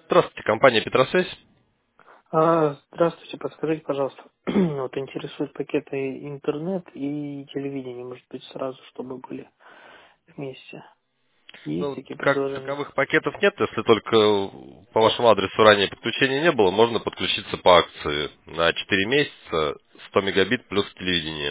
Здравствуйте, компания Петросвязь. Здравствуйте, подскажите, пожалуйста, вот интересуют пакеты интернет и телевидение, может быть, сразу, чтобы были вместе. Есть Ну, такие как предложения? таковых пакетов нет, если только по вашему адресу ранее подключения не было, можно подключиться по акции на 4 месяца, 100 мегабит плюс телевидение.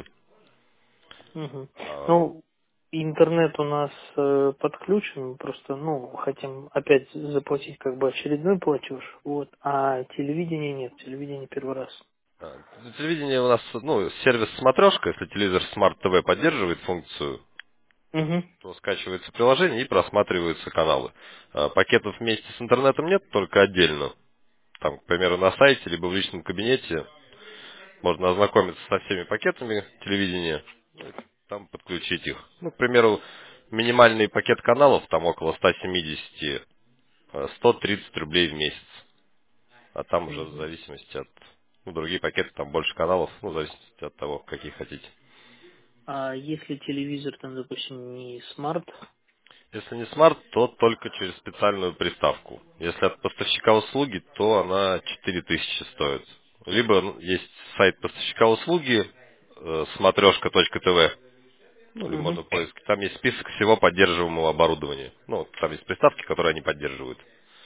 Мгм. А, Ну, интернет у нас подключен, просто, ну, хотим опять заплатить как бы очередной платеж, вот, а телевидения нет, телевидение первый раз. Телевидение у нас, ну, сервис смотрешка, если телевизор Smart TV поддерживает функцию, Угу, то скачивается приложение и просматриваются каналы. Пакетов вместе с интернетом нет, только отдельно. Там, к примеру, на сайте, либо в личном кабинете можно ознакомиться со всеми пакетами телевидения, ну, и там подключить их. Ну, к примеру, минимальный пакет каналов, там около 170, 130 рублей в месяц. А там уже в угу. зависимости от, ну, другие пакеты, там больше каналов, ну, в зависимости от того, какие хотите. А если телевизор, там, допустим, не смарт? Если не смарт, то только через специальную приставку. Если от поставщика услуги, то она 4000 стоит. Либо есть сайт поставщика услуги, смотрешка.тв. Ну, или Угу, можно поиск. Там есть список всего поддерживаемого оборудования. Ну, там есть приставки, которые они поддерживают.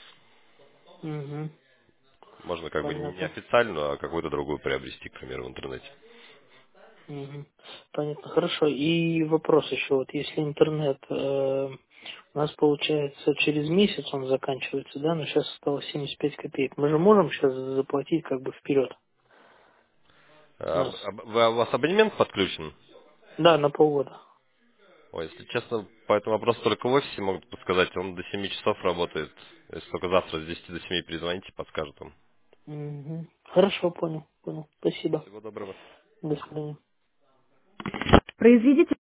угу, Можно как бы не понятно. официальную, а какую-то другую приобрести, к примеру, в интернете. Мгм. Понятно, хорошо. И вопрос еще, вот если интернет у нас получается через месяц он заканчивается, да, но сейчас осталось 75 копеек. Мы же можем сейчас заплатить как бы вперед у нас? У вас абонемент подключен? Да, на полгода. Ой, если честно, по этому вопросу только в офисе могут подсказать. Он до 7 часов работает. Если только завтра с 10 до 7 перезвоните, подскажут вам. Мгм. Хорошо, понял, понял. Спасибо. Всего доброго. До свидания. Произведите